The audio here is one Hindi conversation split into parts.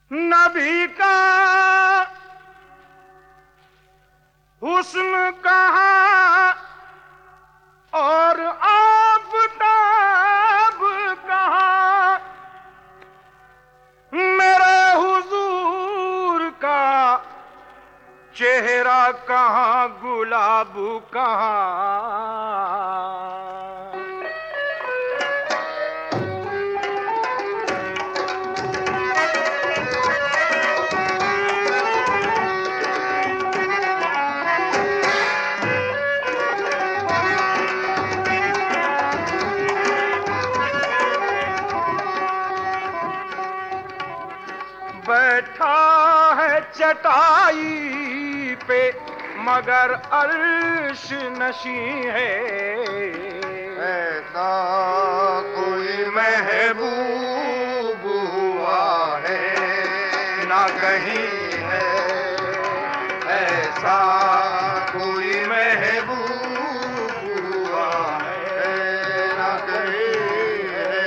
नबी का हुस्न कहाँ और आफताब कहाँ, मेरे हुजूर का चेहरा कहाँ, गुलाब कहाँ। बैठा है चटाई पे मगर अर्श नशी है, ऐसा कोई महबूब हुआ है ना कहीं है, ऐसा कोई महबूब हुआ है ना कहीं है।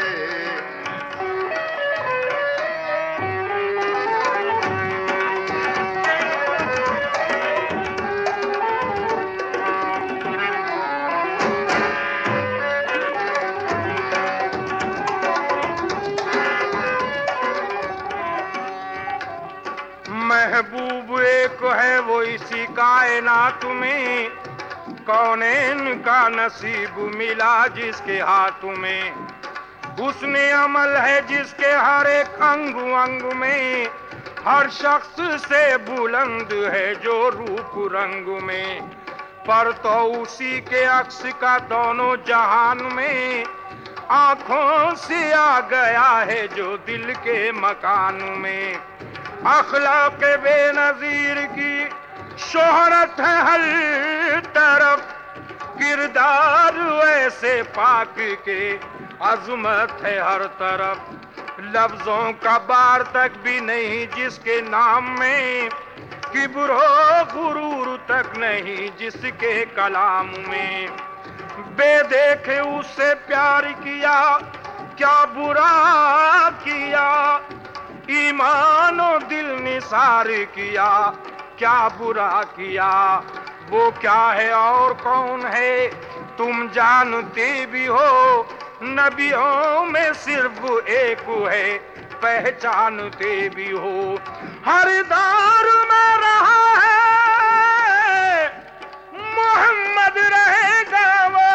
महबूब एक है वो इसी कायनात में, कौनैन का नसीब मिला जिसके हाथों में, उसने अमल है जिसके हर एक अंग अंग में, हर शख्स से बुलंद है जो रूप रंग में, पर तो उसी के अक्स का दोनों जहान में, आंखों से आ गया है जो दिल के मकान में। अखलाक बेनज़ीर की शोहरत है हर तरफ, किरदार ऐसे पाक के अज़मत है हर तरफ, लफ्जों का बार तक भी नहीं जिसके नाम में, किब्र गुरूर तक नहीं जिसके कलाम में। बेदेखे उससे प्यार किया क्या बुरा किया, ईमानो दिल निसार किया क्या बुरा किया, वो क्या है और कौन है तुम जानते भी हो, नबियों में सिर्फ एक है पहचानते भी हो। हर दौर में रहा है मोहम्मद रहेगा वो,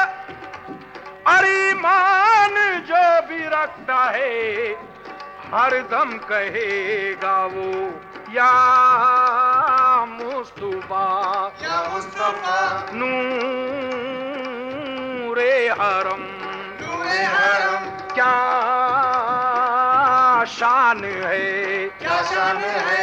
और ईमान जो भी रखता है हर दम कहेगा वो या मुस्तफा, या मुस्तफा नूरे हरम, नूरे हरम क्या शान है, क्या शान है,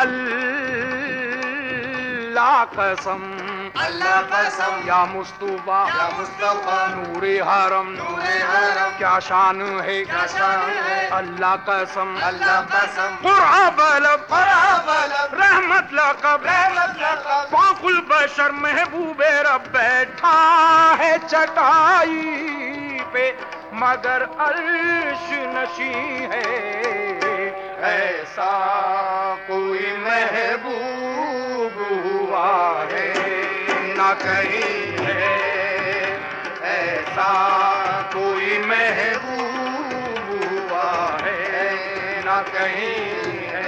अल्लाह कसम, अल्लाह कसम, या मुस्तफा, या मुस्तफा नूरे हरम, नूरे हरम क्या शान है, क्या शान है, अल्लाह कसम, अल्लाह कसम, कुरान बलब, कुरान बलब, रहमत लक़ब, रहमत लक़ब, फाकुल बशर महबूबे रब बैठा है चटाई पे मगर अर्श नशी है, ऐसा कोई महबूब हुआ है ना कहीं है, ऐसा कोई महबूब हुआ है ना कहीं है।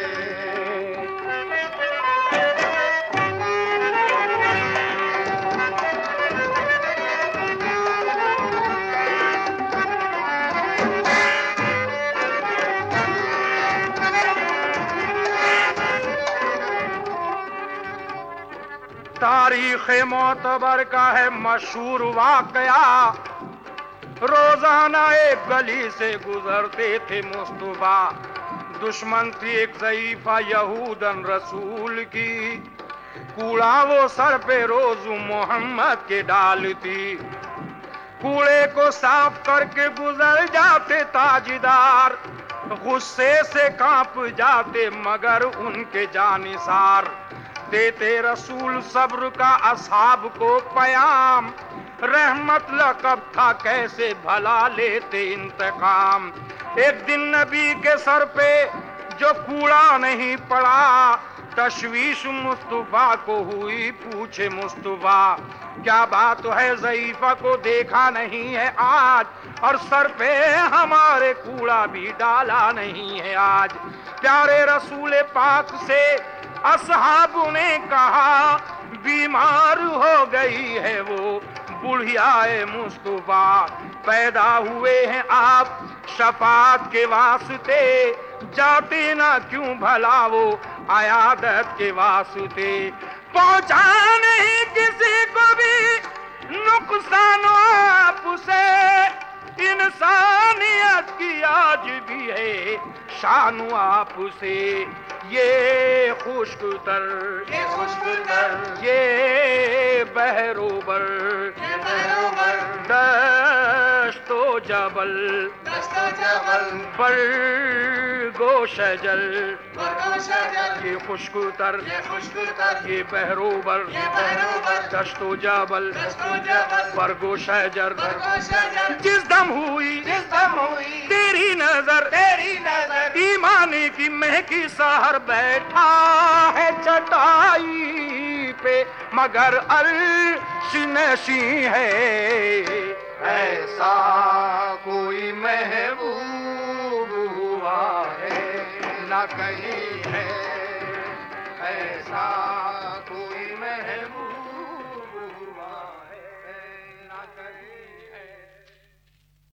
तारीख मोतबर का है मशहूर वाकया, रोजाना एक गली से गुजरते थे मुस्तफा, दुश्मन थी एक ज़ईफ़ा यहूदन रसूल की, कूड़ा वो सर पे रोज मोहम्मद के डालती, कूड़े को साफ करके गुजर जाते ताजदार, गुस्से से कांप जाते मगर उनके जानिसार, देते रसूल सब्र का असहाब को पयाम, रहमत लक़ब था कैसे भला लेते इंतकाम। एक दिन नबी के सर पे जो कूड़ा नहीं पड़ा। तशवीश मुस्तफा को हुई, पूछे मुस्तफा क्या बात है, ज़ईफ़ा को देखा नहीं है आज, और सर पे हमारे कूड़ा भी डाला नहीं है आज। प्यारे रसूल पाक से असहाब ने कहा, बीमार हो गई है वो बुढ़ियाए मुस्तफा, पैदा हुए हैं आप शफात के वास्ते, जाते ना क्यों भला वो आयादत के वास्ते। पहुंचा नहीं किसी को भी नुकसान आपसे, इंसानियत की आज भी है शान आपसे। ये खुश्कतर, ये खुशबूतर, ये बहरोबर, ये बहरोबर, दस्तो जबल, दस्तो जबल, पर गोशजल। बरगो शजर, ये खुश्कतर, ये खुशबूतर, ये बहरोबर, ये बहरोबर, दस्तो जबल, दस्तो जबल, बरगो शजर। बरगो शजर, जिस दम हुई जिस दम हुई तेरी नजर, तेरी नजर, ईमानी की महकी सहर बैठा है चटाई पे, मगर अर्श नशी है। ऐसा कोई महबूब हुआ है, न कहीं है ऐसा